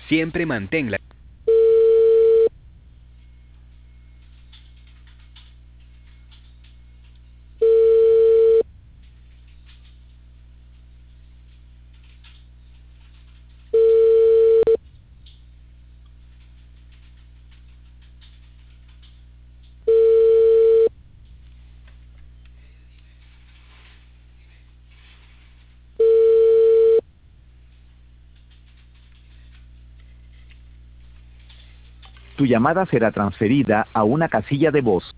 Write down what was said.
Siempre manténla. Tu llamada será transferida a una casilla de voz.